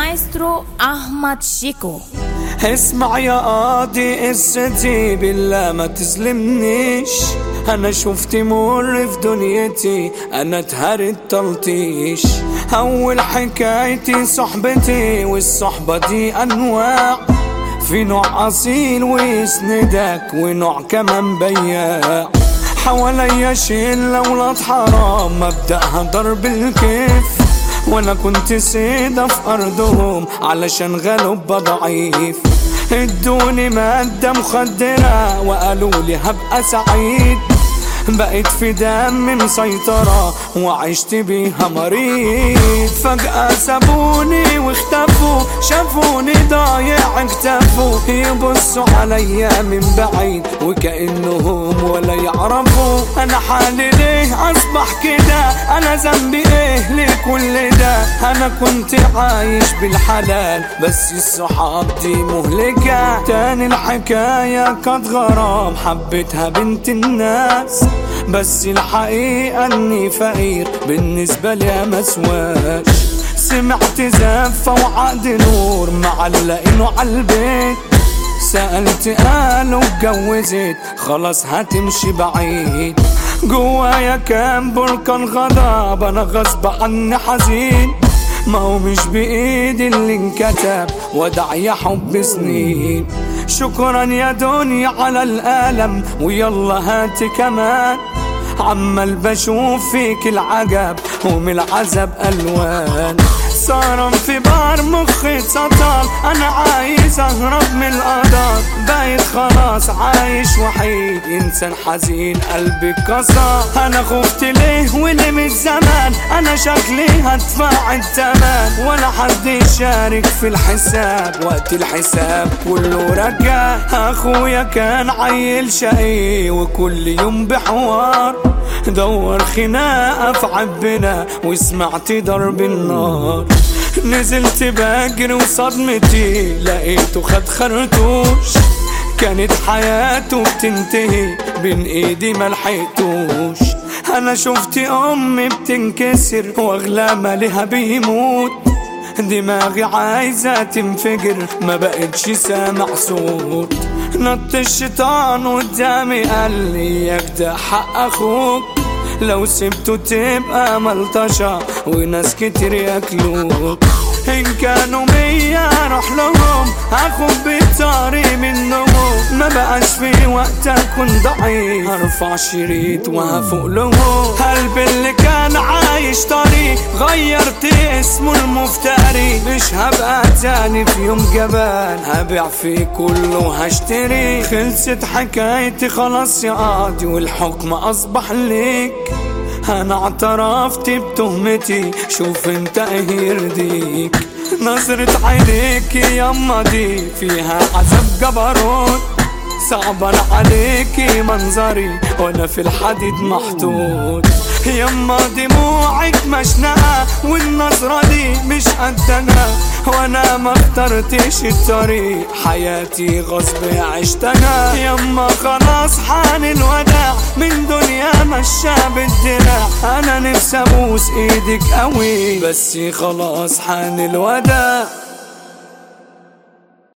المايسترو أحمد شيكو. اسمع يا قاضي قصتي بالله ما تظلمنيش، انا شفت مر في دنيتي، انا اتهرت تلطيش. اول حكايتي صحبتي، والصحبة دي انواع، في نوع اصيل ويسندك ونوع كمان بياع. حواليا شلة ولاد حرام مبدأها ضرب الكيف، وانا كنت سيدة في ارضهم علشان غلب ضعيف. ادوني مادة مخدرة وقالوا لي هبقى سعيد، بقيت في دمي مسيطرة وعشت بيها مريض. فجأة سابوني واختفوا، شافوني ضايع اكتفوا، يبصوا عليا من بعيد وكأنهم ولا يعرفوا. انا حالي ليه اصبح كده؟ انا ذنبي ايه لكل ده؟ انا كنت عايش بالحلال بس الصحاب دي مهلكة. تاني الحكاية كانت غرام، حبيتها بنت الناس، بس الحقيقة اني فقير بالنسبة لي مسواش. سمعت زفة وعقد نور معلقينه عالبيت، سألت قالوا اتجوزت خلاص هتمشي بعيد. جوايا كان بركان غضب، انا غصب عني حزين، ما هو مش بإيدي اللي انكتب ودع يا حب سنين. شكرا يا دنيا على الألم ويلا هاتي كمان، عمال بشوف فيك العجب ومن العذاب ألوان. صار في بار مخي سطل، أنا عايز أهرب من القدر، بقيت خلاص عايش وحيد، إنسان حزين قلبي كسر. أنا خفت ليه وليه من زمان، أنا شكلي هدفع الثمن، ولا حد يشارك في الحساب، وقت الحساب كله رجع. أخويا كان عيل شقي وكل يوم بحوار، دور خناقة في عبنا وسمعت ضرب النار. نزلت بجري وصدمتي لقيته خد خرطوش، كانت حياته بتنتهي بين ايدي ملحقتوش. انا شفت امي بتنكسر واغلى مالها بيموت، دماغي عايزة تنفجر ما بقتش سامع صوت. نط الشيطان قدامي قال لي ياك ده حق اخوك، لو سبته تبقى ملطشة وناس كتير ياكلوك. إن كانوا 100 روح لهم هاخد بالطريق منهم، ما بقاش في وقت اكون ضعيف، هرفع شريط وهفوق لهم. قلبي اللي كان عايش طريق غيرت اسمه المفتري، مش هبقى تاني في يوم جبان، هبيع في كله هشتري. خلصت حكايتي خلاص يا قاضي والحكم اصبح ليك، انا اعترفت بتهمتي، شوف انت ايه يرضيك. نظرة عينيك ياما دي فيها عذاب جبروت، صعبان عليكي منظري وانا في الحديد محطوط. ياما دموعك مشنقة والنظرة دي مش قدنا، وانا ما اخترتش الطريق، حياتي غصب عشتنا. ياما خلاص حان الوداع من دنيا مشى بالدراع، انا نفسي ابوس ايدك قوي بس خلاص حان الوداع.